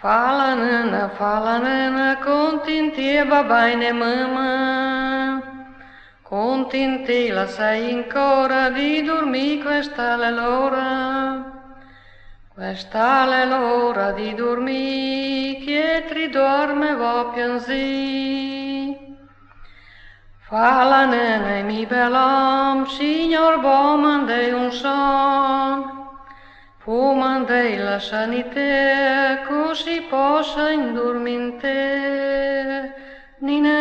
Fala nana, continti e babaine mamma. Continti la sei ancora di dormire, questa è l'ora. Questa è l'ora di dormire, chietri dorme vo piansi. Fala nana, mi belom, signor bo mandei un son. Fu mandei la sanità, così possa indormire. Nina